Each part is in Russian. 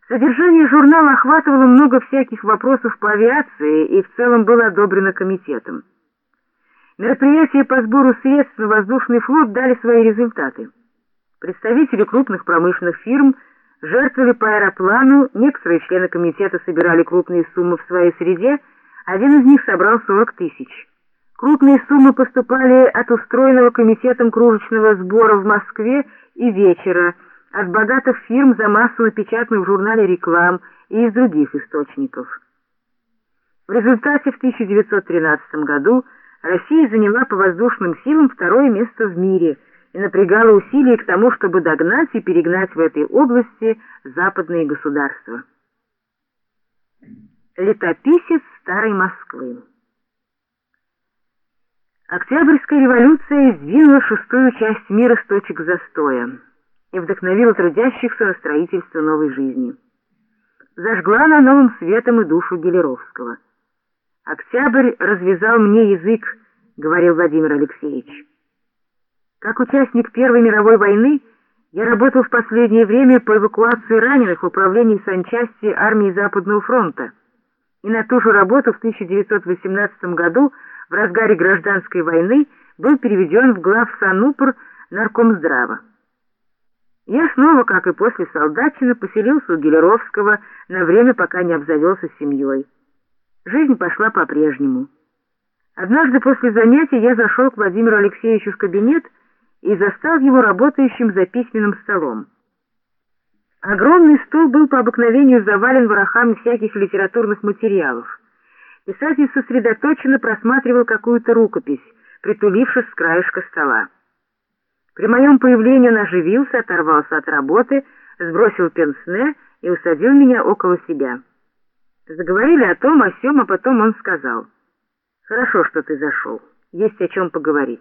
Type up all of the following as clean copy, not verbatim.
Содержание журнала охватывало много всяких вопросов по авиации и в целом было одобрено комитетом. Мероприятия по сбору средств на воздушный флот дали свои результаты. Представители крупных промышленных фирм жертвовали по аэроплану, некоторые члены комитета собирали крупные суммы в своей среде, один из них собрал 40 тысяч. Крупные суммы поступали от устроенного комитетом кружечного сбора в Москве и вечера, от богатых фирм за массу напечатанных в журнале реклам и из других источников. В результате в 1913 году Россия заняла по воздушным силам второе место в мире и напрягала усилия к тому, чтобы догнать и перегнать в этой области западные государства. Летописец старой Москвы. Октябрьская революция сдвинула шестую часть мира с точек застоя и вдохновила трудящихся на строительство новой жизни. Зажгла она новым светом и душу Гелеровского. «Октябрь развязал мне язык», — говорил Владимир Алексеевич. Как участник Первой мировой войны я работал в последнее время по эвакуации раненых в управлении санчасти армии Западного фронта, и на ту же работу в 1918 году в разгаре гражданской войны был переведен в главсанупр Наркомздрава. Я снова, как и после солдатчины, поселился у Гелеровского на время, пока не обзавелся семьей. Жизнь пошла по-прежнему. Однажды после занятий я зашел к Владимиру Алексеевичу в кабинет и застал его работающим за письменным столом. Огромный стол был по обыкновению завален ворохами всяких литературных материалов. Писатель сосредоточенно просматривал какую-то рукопись, притулившись с краешка стола. При моем появлении он оживился, оторвался от работы, сбросил пенсне и усадил меня около себя. Заговорили о том, о сём, а потом он сказал: «Хорошо, что ты зашел, есть о чем поговорить».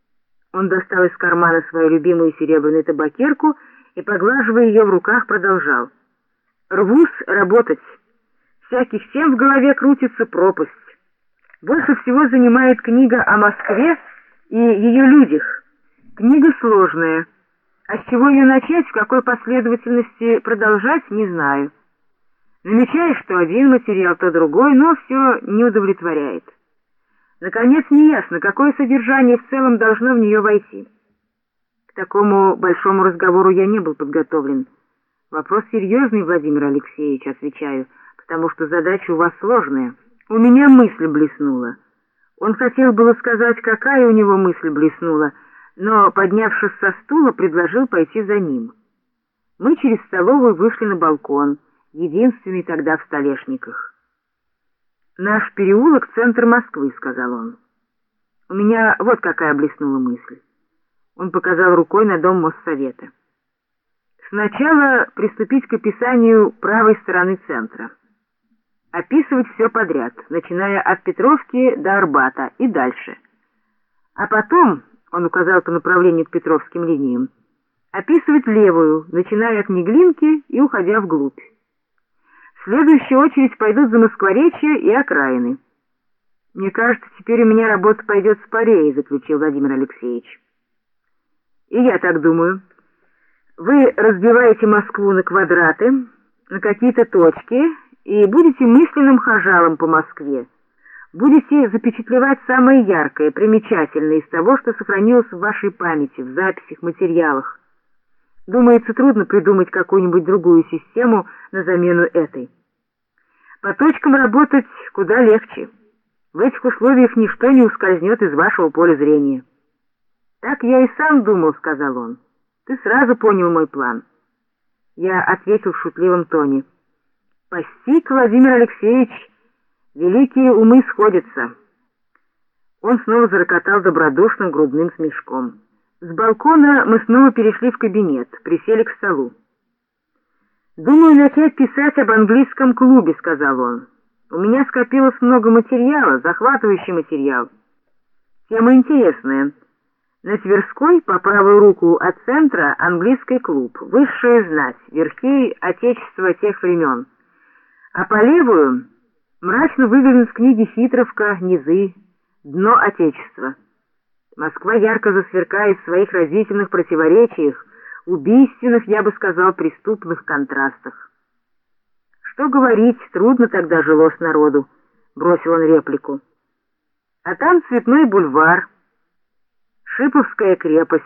Он достал из кармана свою любимую серебряную табакерку и, поглаживая ее в руках, продолжал: «Рвусь работать. Всяких тем в голове крутится пропасть. Больше всего занимает книга о Москве и ее людях. Книга сложная. А с чего ее начать, в какой последовательности продолжать, не знаю. Намечаешь то один материал, то другой, но все не удовлетворяет. Наконец, неясно, какое содержание в целом должно в нее войти. К такому большому разговору я не был подготовлен. Вопрос серьезный, Владимир Алексеевич, отвечаю, потому что задача у вас сложная. У меня мысль блеснула». Он хотел было сказать, какая у него мысль блеснула, но, поднявшись со стула, предложил пойти за ним. Мы через столовую вышли на балкон, единственный тогда в Столешниках. «Наш переулок — центр Москвы», — сказал он. «У меня вот какая блеснула мысль». Он показал рукой на дом Моссовета. «Сначала приступить к описанию правой стороны центра. Описывать все подряд, начиная от Петровки до Арбата и дальше. А потом, он указал по направлению к Петровским линиям, описывать левую, начиная от Неглинки и уходя вглубь. В следующую очередь пойдут Замоскворечье и окраины». «Мне кажется, теперь у меня работа пойдет спорее», — заключил Владимир Алексеевич. «И я так думаю. Вы разбиваете Москву на квадраты, на какие-то точки, и будете мысленным хожалом по Москве. Будете запечатлевать самое яркое, примечательное из того, что сохранилось в вашей памяти, в записях, материалах. Думается, трудно придумать какую-нибудь другую систему на замену этой. По точкам работать куда легче. В этих условиях ничто не ускользнет из вашего поля зрения». «Так я и сам думал», — сказал он. «Ты сразу понял мой план». Я ответил в шутливом тоне: «Постиг, Владимир Алексеевич, великие умы сходятся». Он снова зарокотал добродушным грудным смешком. С балкона мы снова перешли в кабинет, присели к столу. «Думаю начать писать об английском клубе», — сказал он. «У меня скопилось много материала, захватывающий материал. Тема интересная. На Тверской, по правую руку от центра, английский клуб, высшая знать, верхи отечества тех времен. А по левую мрачно выверен в книге Хитровка «Низы», дно отечества. Москва ярко засверкает в своих разительных противоречиях, убийственных, я бы сказал, преступных контрастах. Что говорить, трудно тогда жилось народу, бросил он реплику. А там Цветной бульвар, Шиповская крепость.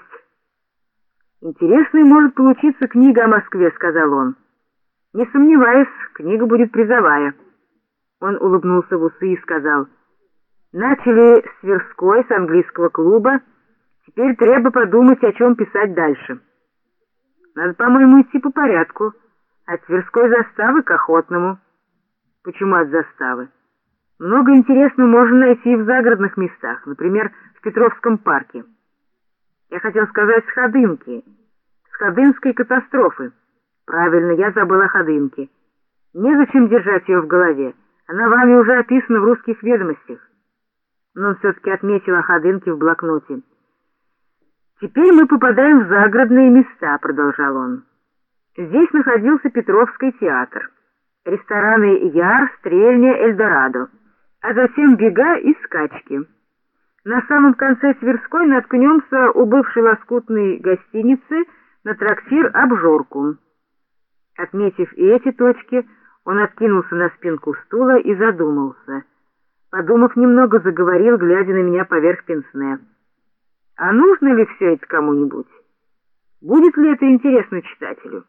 Интересной может получиться книга о Москве, сказал он. Не сомневаюсь, книга будет призовая. Он улыбнулся в усы и сказал: начали с Тверской, с английского клуба, теперь треба подумать, о чем писать дальше. Надо, по-моему, идти по порядку, от Тверской заставы к Охотному. Почему от заставы? Много интересного можно найти в загородных местах, например, в Петровском парке. Я хотел сказать с Ходынки, с Ходынской катастрофы. Правильно, я забыл о Ходынке. Незачем держать ее в голове, она вами уже описана в русских ведомостях. Но он все-таки отметил о Ходынке в блокноте. «Теперь мы попадаем в загородные места», — продолжал он. «Здесь находился Петровский театр, рестораны «Яр», «Стрельня», «Эльдорадо», а затем бега и скачки. На самом конце Тверской наткнемся у бывшей лоскутной гостиницы на трактир «Обжорку». Отметив и эти точки, он откинулся на спинку стула и задумался. Подумав немного, заговорил, глядя на меня поверх пенсне. «А нужно ли все это кому-нибудь? Будет ли это интересно читателю?»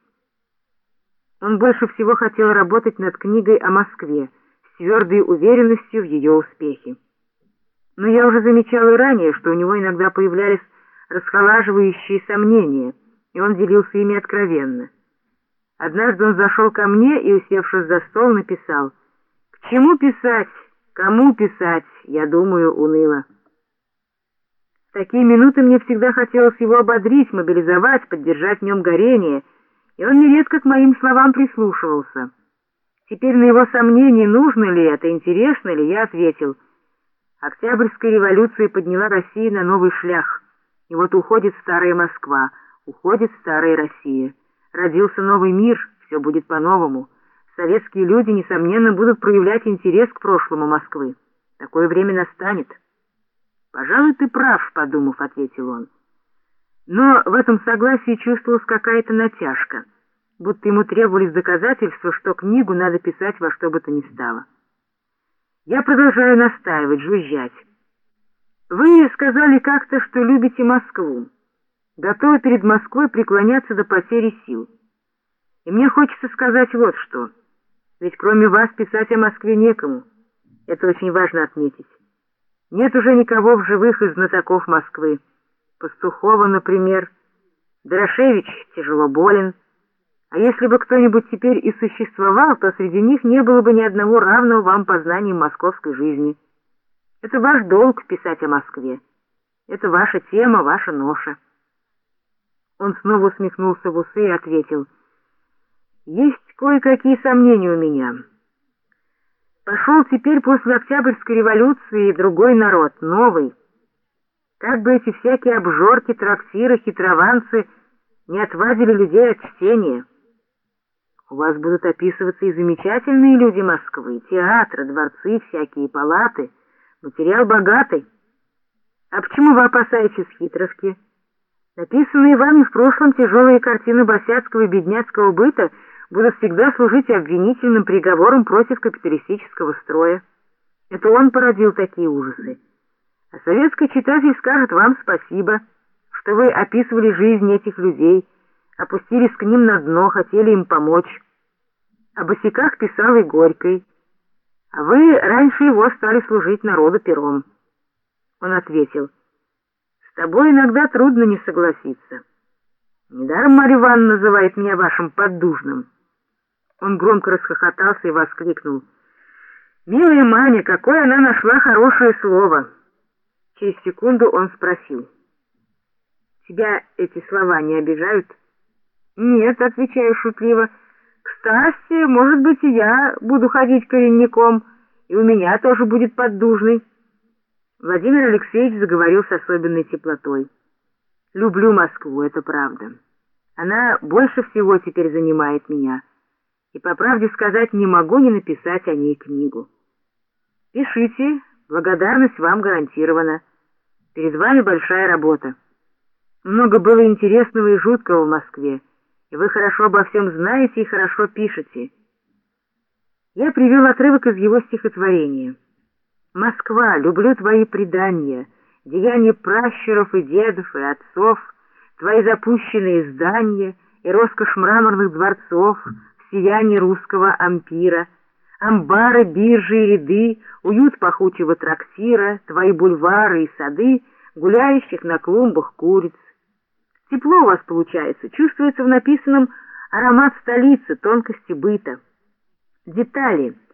Он больше всего хотел работать над книгой о Москве, с твердой уверенностью в ее успехе. Но я уже замечал и ранее, что у него иногда появлялись расхолаживающие сомнения, и он делился ими откровенно. Однажды он зашел ко мне и, усевшись за стол, написал: «К чему писать? Кому писать? Я думаю, уныло». В такие минуты мне всегда хотелось его ободрить, мобилизовать, поддержать в нем горение, и он нередко к моим словам прислушивался. Теперь на его сомнение, нужно ли это, интересно ли, я ответил: Октябрьская революция подняла Россию на новый шлях, и вот уходит старая Москва, уходит старая Россия. Родился новый мир, все будет по-новому. Советские люди, несомненно, будут проявлять интерес к прошлому Москвы. Такое время настанет. «Пожалуй, ты прав», — подумав, ответил он. Но в этом согласии чувствовалась какая-то натяжка, будто ему требовались доказательства, что книгу надо писать во что бы то ни стало. Я продолжаю настаивать, жужжать. «Вы сказали как-то, что любите Москву, готовы перед Москвой преклоняться до потери сил. И мне хочется сказать вот что. Ведь кроме вас писать о Москве некому. Это очень важно отметить. Нет уже никого в живых из знатоков Москвы. Пастухова, например. Дорошевич тяжело болен. А если бы кто-нибудь теперь и существовал, то среди них не было бы ни одного равного вам познанием московской жизни. Это ваш долг писать о Москве. Это ваша тема, ваша ноша». Он снова усмехнулся в усы и ответил: «Есть кое-какие сомнения у меня. Пошел теперь после Октябрьской революции другой народ, новый. Как бы эти всякие обжорки, трактиры, хитрованцы не отвадили людей от чтения. У вас будут описываться и замечательные люди Москвы, театры, дворцы, всякие палаты, материал богатый. А почему вы опасаетесь хитровки? Написанные вами в прошлом тяжелые картины босяцкого и бедняцкого быта будут всегда служить обвинительным приговором против капиталистического строя. Это он породил такие ужасы. А советский читатель скажет вам спасибо, что вы описывали жизнь этих людей, опустились к ним на дно, хотели им помочь. О босяках писал и Горький, а вы раньше его стали служить народу пером». Он ответил: «С тобой иногда трудно не согласиться. Недаром Марья Ивановна называет меня вашим поддужным». Он громко расхохотался и воскликнул: «Милая Маня, какое она нашла хорошее слово!» Через секунду он спросил: «Тебя эти слова не обижают?» «Нет», — отвечаю шутливо. «Кстати, может быть, и я буду ходить коренником, и у меня тоже будет поддужный». Владимир Алексеевич заговорил с особенной теплотой. «Люблю Москву, это правда. Она больше всего теперь занимает меня. И, по правде сказать, не могу не написать о ней книгу. Пишите, благодарность вам гарантирована. Перед вами большая работа. Много было интересного и жуткого в Москве, и вы хорошо обо всем знаете и хорошо пишете. Я привел отрывок из его стихотворения. «Москва, люблю твои предания, деяния пращуров и дедов и отцов, твои запущенные здания и роскошь мраморных дворцов в сиянии русского ампира, амбары, биржи и ряды, уют пахучего трактира, твои бульвары и сады, гуляющих на клумбах куриц. Тепло у вас получается, чувствуется в написанном аромат столицы, тонкости быта. Детали,